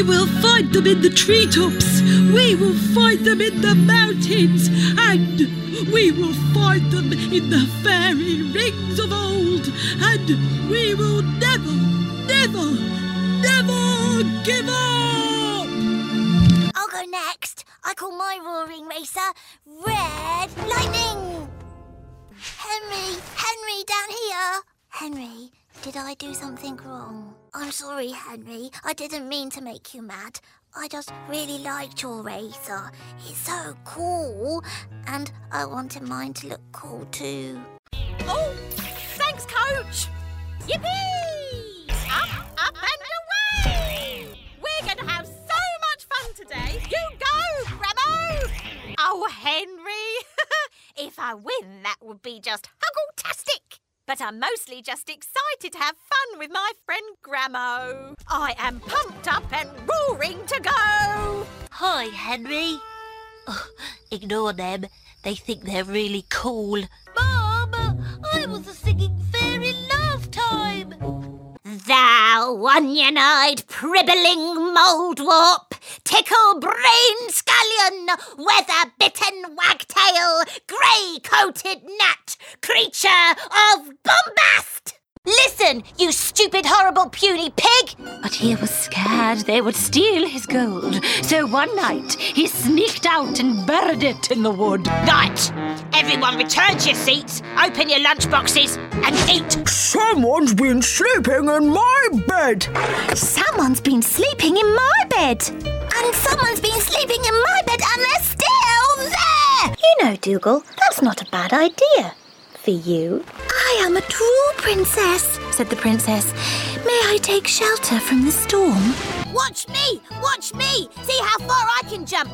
will find them in the treetops. We will find them in the mountains. And we will find them in the fairy rings of old. And we will never, never, never give up! I'll go next. I call my roaring racer Red Lightning. Henry, down here. Henry, did I do something wrong? I'm sorry, Henry. I didn't mean to make you mad. I just really liked your racer. It's so cool. And I wanted mine to look cool too. Oh, thanks, Coach. Yippee! Up and away! We're going to have so much fun today. You go, Gramo! Oh, Henry. If I win, that would be just huggle-tastic. But I'm mostly just excited to have fun with my friend Gramo. I am pumped up and roaring to go. Hi, Henry. Oh, ignore them. They think they're really cool. Mom, I was singing Fairy Love Time. Thou onion-eyed, pribbling moldwarp, tickle-brained scallion, weather-bitten wagtail, grey-coated gnat, creature of bombast! Listen, you stupid, horrible, puny pig! But he was scared they would steal his gold. So one night, he sneaked out and buried it in the wood. Right, everyone return to your seats, open your lunchboxes and eat. Someone's been sleeping in my bed. Someone's been sleeping in my bed. And someone's been sleeping in my bed and they're still there! You know, Dougal, that's not a bad idea. For you. I am a true princess, Said the princess. May I take shelter from the storm? Watch me! Watch me! See how far I can jump!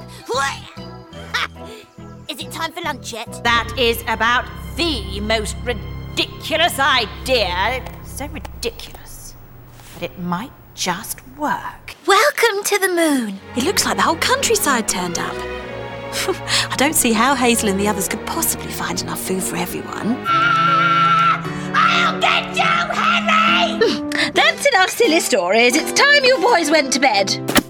Is it time for lunch yet? That is about the most ridiculous idea. So ridiculous. But it might just work. Welcome to the moon. It looks like the whole countryside turned up. I don't see how Hazel and the others could possibly find enough food for everyone. I'll get you, Henry! That's enough silly stories. It's time you boys went to bed.